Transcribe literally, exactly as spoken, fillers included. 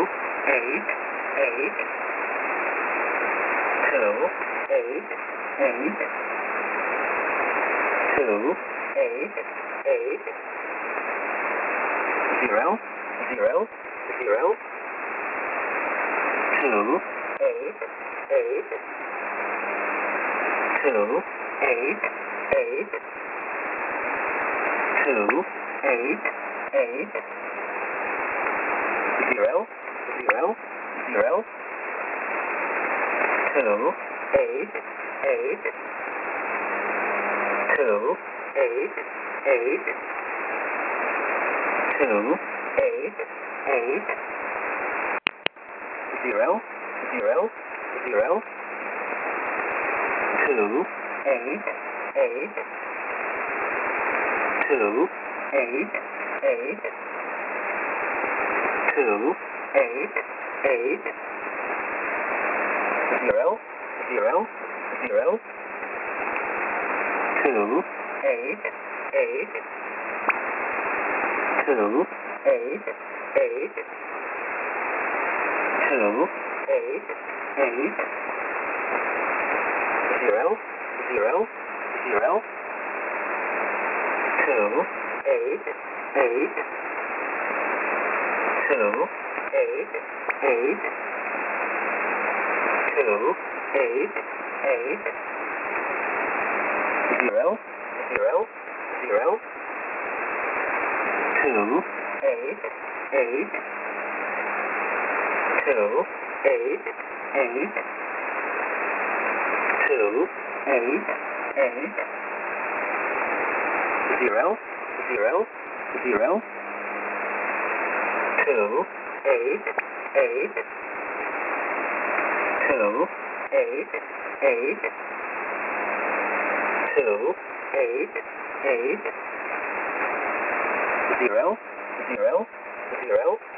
eight, eight, two, eight, eight, two, eight, eight, zero, zero, zero, two, eight, eight, two, eight, eight, two, eight, eight, zero, zero, zero, two, eight, eight, two, eight, eight, two, eight, eight, zero, zero, zero, two, eight, eight, two, eight, eight, two, eight, eight, zero, zero, zero, two, eight, eight, two, eight, eight, two, eight, eight, zero, zero, zero, two, eight, eight, two, eight, eight, two, eight, eight, zero, zero, zero, two, eight, eight, two, eight, eight, two, eight, eight, zero, zero, zero, two, eight, eight, two, eight, eight, two, eight, eight, zero, zero, zero,